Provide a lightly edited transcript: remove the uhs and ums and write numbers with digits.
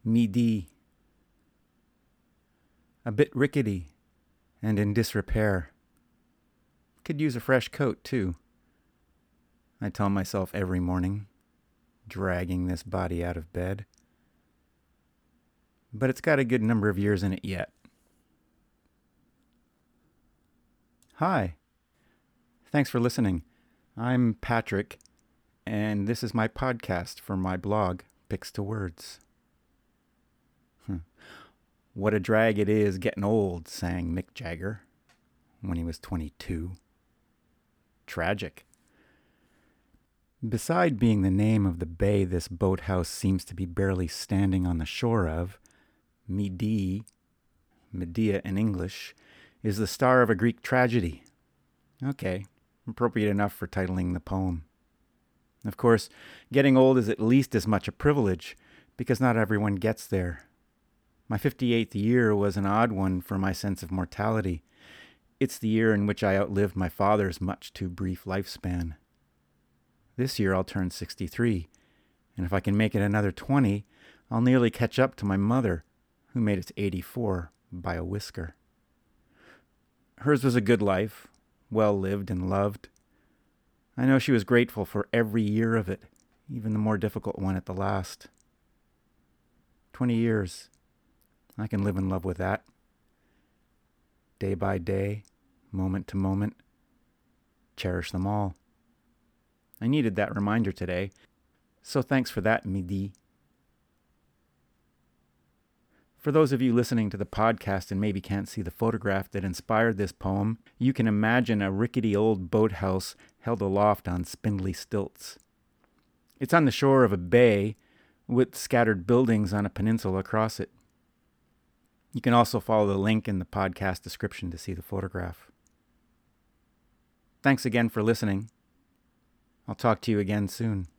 Midi. A bit rickety and in disrepair. Could use a fresh coat, too. I tell myself every morning, dragging this body out of bed. But it's got a good number of years in it yet. Hi. Thanks for listening. I'm Patrick, and this is my podcast for my blog, Picks to Words. What a drag it is getting old, sang Mick Jagger when he was 22. Tragic. Beside being the name of the bay this boathouse seems to be barely standing on the shore of, Medea in English, is the star of a Greek tragedy. Okay, appropriate enough for titling the poem. Of course, getting old is at least as much a privilege, because not everyone gets there. My 58th year was an odd one for my sense of mortality. It's the year in which I outlived my father's much too brief lifespan. This year I'll turn 63, and if I can make it another 20, I'll nearly catch up to my mother, who made it to 84 by a whisker. Hers was a good life, well lived and loved. I know she was grateful for every year of it, even the more difficult one at the last. 20 years. I can live in love with that. Day by day, moment to moment, cherish them all. I needed that reminder today, so thanks for that, Midi. For those of you listening to the podcast and maybe can't see the photograph that inspired this poem, you can imagine a rickety old boathouse held aloft on spindly stilts. It's on the shore of a bay with scattered buildings on a peninsula across it. You can also follow the link in the podcast description to see the photograph. Thanks again for listening. I'll talk to you again soon.